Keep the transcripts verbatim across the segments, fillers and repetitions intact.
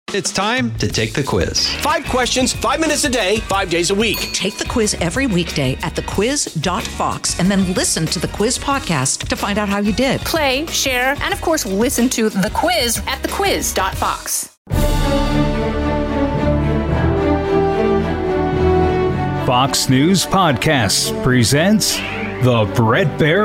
It's time to take the quiz. Five questions, five minutes a day, five days a week. Take the quiz every weekday at the quiz dot fox and then listen to the quiz podcast to find out how you did. Play, share, and of course, listen to the quiz at the quiz dot fox. Fox News Podcasts presents the Bret Baier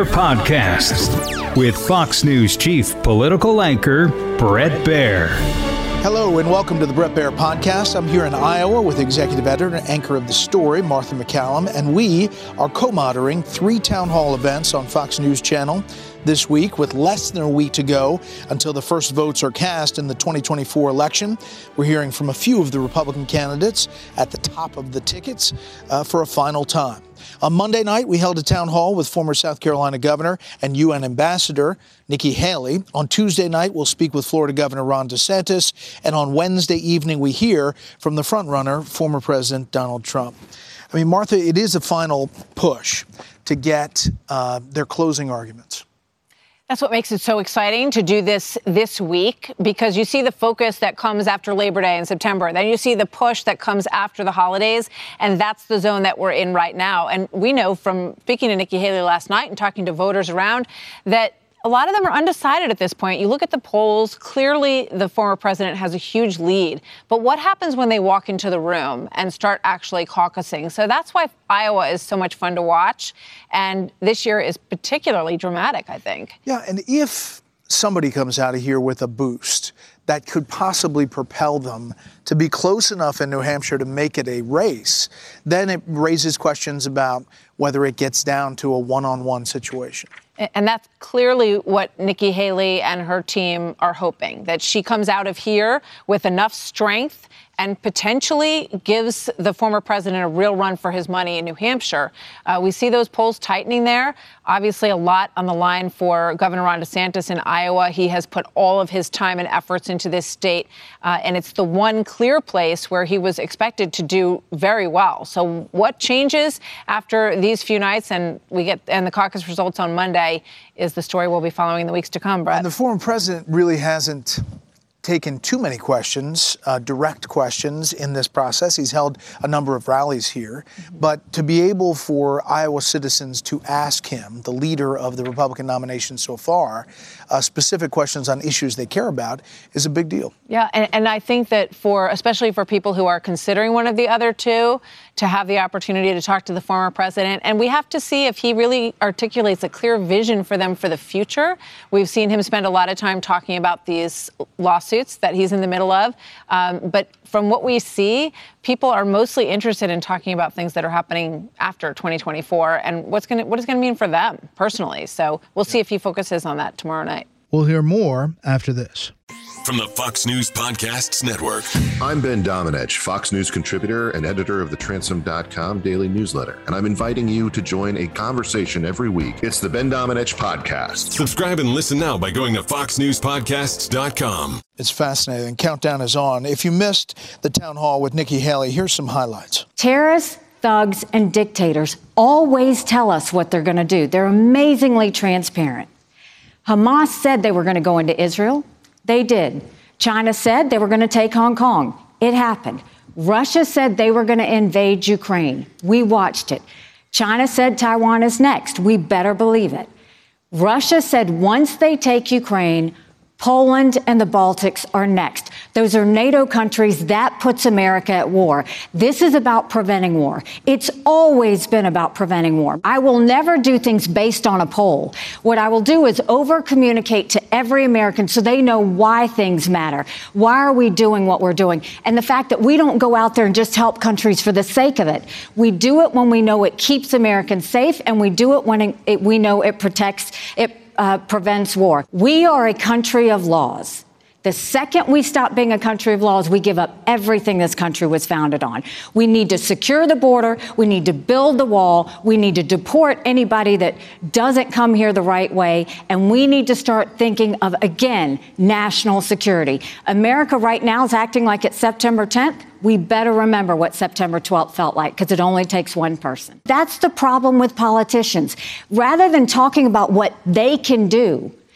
Podcast with Fox News Chief Political Anchor Bret Baier. Hello and welcome to the Bret Baier Podcast. I'm here in Iowa with executive editor and anchor of The Story, Martha MacCallum, and we are co-monitoring three town hall events on Fox News Channel this week with less than a week to go until the first votes are cast in the twenty twenty-four election. We're hearing from a few of the Republican candidates at the top of the tickets uh, for a final time. On Monday night, we held a town hall with former South Carolina Governor and U N Ambassador Nikki Haley. On Tuesday night, we'll speak with Florida Governor Ron DeSantis. And on Wednesday evening, we hear from the frontrunner, former President Donald Trump. I mean, Martha, it is a final push to get uh, their closing arguments. That's what makes it so exciting to do this this week, because you see the focus that comes after Labor Day in September. Then you see the push that comes after the holidays. And that's the zone that we're in right now. And we know from speaking to Nikki Haley last night and talking to voters around that a lot of them are undecided at this point. You look at the polls, clearly the former president has a huge lead. But what happens when they walk into the room and start actually caucusing? So that's why Iowa is so much fun to watch. And this year is particularly dramatic, I think. Yeah, and if somebody comes out of here with a boost that could possibly propel them to be close enough in New Hampshire to make it a race, then it raises questions about whether it gets down to a one-on-one situation. And that's clearly what Nikki Haley and her team are hoping, that she comes out of here with enough strength and potentially gives the former president a real run for his money in New Hampshire. Uh, we see those polls tightening there. Obviously, a lot on the line for Governor Ron DeSantis in Iowa. He has put all of his time and efforts into this state, uh, and it's the one clear place where he was expected to do very well. So what changes after these few nights, and we get and the caucus results on Monday, is the story we'll be following in the weeks to come, Bret. And the former president really hasn't taken too many questions, uh, direct questions in this process. He's held a number of rallies here. Mm-hmm. But to be able for Iowa citizens to ask him, the leader of the Republican nomination so far, uh, specific questions on issues they care about is a big deal. Yeah, and, and I think that for, especially for people who are considering one of the other two, to have the opportunity to talk to the former president. And we have to see if he really articulates a clear vision for them for the future. We've seen him spend a lot of time talking about these lawsuits that he's in the middle of. Um, but from what we see, people are mostly interested in talking about things that are happening after twenty twenty-four and what's going to, what it's going to mean for them personally. So we'll see if he focuses on that tomorrow night. We'll hear more after this. From the Fox News Podcasts Network. I'm Ben Domenech, Fox News contributor and editor of the Transom dot com daily newsletter, and I'm inviting you to join a conversation every week. It's the Ben Domenech Podcast. Subscribe and listen now by going to fox news podcasts dot com. It's fascinating. Countdown is on. If you missed the town hall with Nikki Haley, here's some highlights. Terrorists, thugs, and dictators always tell us what they're going to do. They're amazingly transparent. Hamas said they were going to go into Israel. They did. China said they were going to take Hong Kong. It happened. Russia said they were going to invade Ukraine. We watched it. China said Taiwan is next. We better believe it. Russia said once they take Ukraine, Poland and the Baltics are next. Those are NATO countries. That puts America at war. This is about preventing war. It's always been about preventing war. I will never do things based on a poll. What I will do is over-communicate to every American so they know why things matter. Why are we doing what we're doing? And the fact that we don't go out there and just help countries for the sake of it. We do it when we know it keeps Americans safe, and we do it when it, it, we know it protects it. Uh, prevents war. We are a country of laws. The second we stop being a country of laws, we give up everything this country was founded on. We need to secure the border. We need to build the wall. We need to deport anybody that doesn't come here the right way. And we need to start thinking of, again, national security. America right now is acting like it's September tenth. We better remember what September twelfth felt like, because it only takes one person. That's the problem with politicians. Rather than talking about what they can do,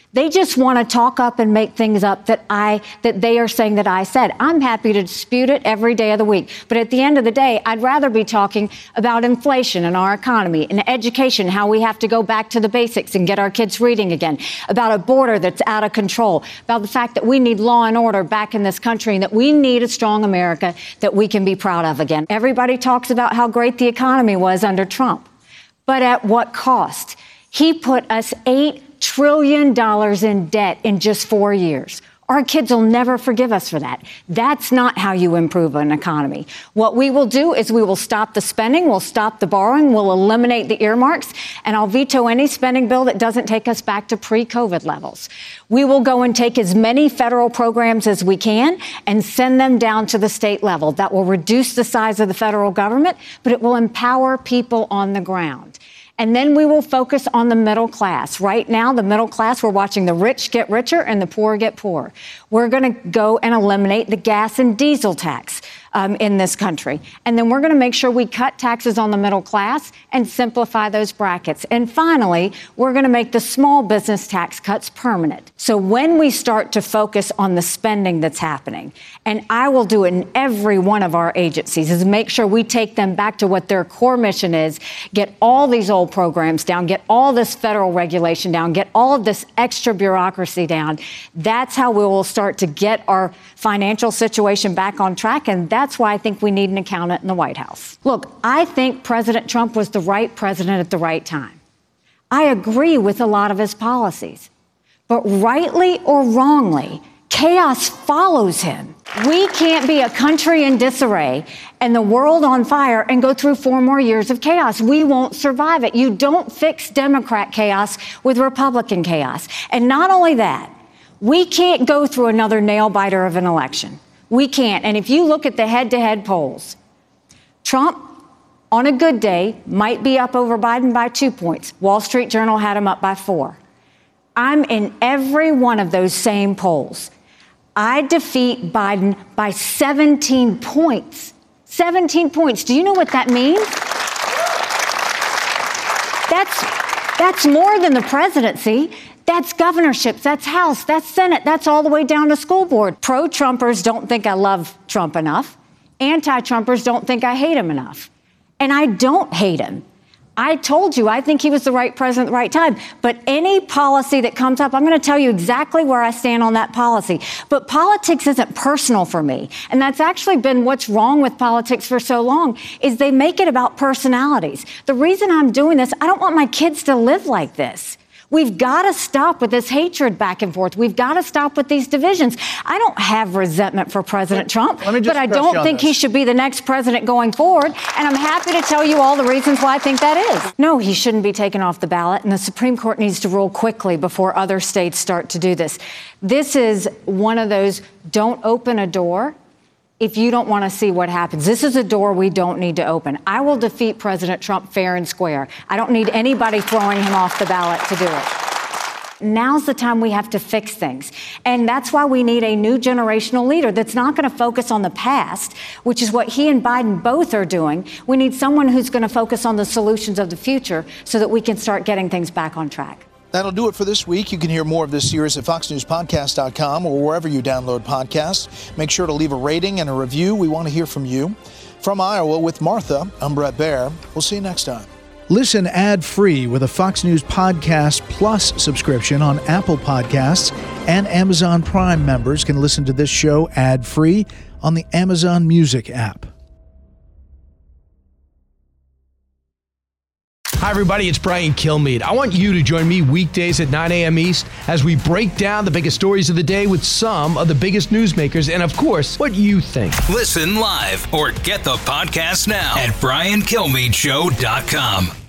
They just want to talk up and make things up that I that they are saying that I said. I'm happy to dispute it every day of the week. But at the end of the day, I'd rather be talking about inflation in our economy and education, how we have to go back to the basics and get our kids reading again, about a border that's out of control, about the fact that we need law and order back in this country and that we need a strong America that we can be proud of again. Everybody talks about how great the economy was under Trump. But at what cost? He put us eight trillion dollars in debt in just four years. Our kids will never forgive us for that. That's not how you improve an economy. What we will do is we will stop the spending, we'll stop the borrowing, we'll eliminate the earmarks, and I'll veto any spending bill that doesn't take us back to pre-COVID levels. We will go and take as many federal programs as we can and send them down to the state level. That will reduce the size of the federal government, but it will empower people on the ground. And then we will focus on the middle class. Right now, the middle class, we're watching the rich get richer and the poor get poorer. We're going to go and eliminate the gas and diesel tax um, in this country. And then we're going to make sure we cut taxes on the middle class and simplify those brackets. And finally, we're going to make the small business tax cuts permanent. So when we start to focus on the spending that's happening, and I will do it in every one of our agencies, is make sure we take them back to what their core mission is, get all these old programs down, get all this federal regulation down, get all of this extra bureaucracy down. That's how we will start to get our financial situation back on track. And that's why I think we need an accountant in the White House. Look, I think President Trump was the right president at the right time. I agree with a lot of his policies. But rightly or wrongly, chaos follows him. We can't be a country in disarray and the world on fire and go through four more years of chaos. We won't survive it. You don't fix Democrat chaos with Republican chaos. And not only that, we can't go through another nail biter of an election. We can't. And if you look at the head-to-head polls, Trump, on a good day, might be up over Biden by two points. Wall Street Journal had him up by four. I'm in every one of those same polls. I defeat Biden by seventeen points. seventeen points. Do you know what that means? That's, that's more than the presidency. That's governorships, that's House, that's Senate, that's all the way down to school board. Pro-Trumpers don't think I love Trump enough. Anti-Trumpers don't think I hate him enough. And I don't hate him. I told you, I think he was the right president at the right time. But any policy that comes up, I'm going to tell you exactly where I stand on that policy. But politics isn't personal for me. And that's actually been what's wrong with politics for so long, is they make it about personalities. The reason I'm doing this, I don't want my kids to live like this. We've got to stop with this hatred back and forth. We've got to stop with these divisions. I don't have resentment for President Trump, but I don't think he should be the next president going forward. And I'm happy to tell you all the reasons why I think that is. No, he shouldn't be taken off the ballot, and the Supreme Court needs to rule quickly before other states start to do this. This is one of those don't open a door if you don't want to see what happens. This is a door we don't need to open. I will defeat President Trump fair and square. I don't need anybody throwing him off the ballot to do it. Now's the time we have to fix things. And that's why we need a new generational leader that's not going to focus on the past, which is what he and Biden both are doing. We need someone who's going to focus on the solutions of the future so that we can start getting things back on track. That'll do it for this week. You can hear more of this series at fox news podcast dot com or wherever you download podcasts. Make sure to leave a rating and a review. We want to hear from you. From Iowa with Martha, I'm Bret Baier. We'll see you next time. Listen ad-free with a Fox News Podcast Plus subscription on Apple Podcasts, and Amazon Prime members can listen to this show ad-free on the Amazon Music app. Hi, everybody. It's Brian Kilmeade. I want you to join me weekdays at nine a.m. East as we break down the biggest stories of the day with some of the biggest newsmakers and, of course, what you think. Listen live or get the podcast now at brian kilmeade show dot com.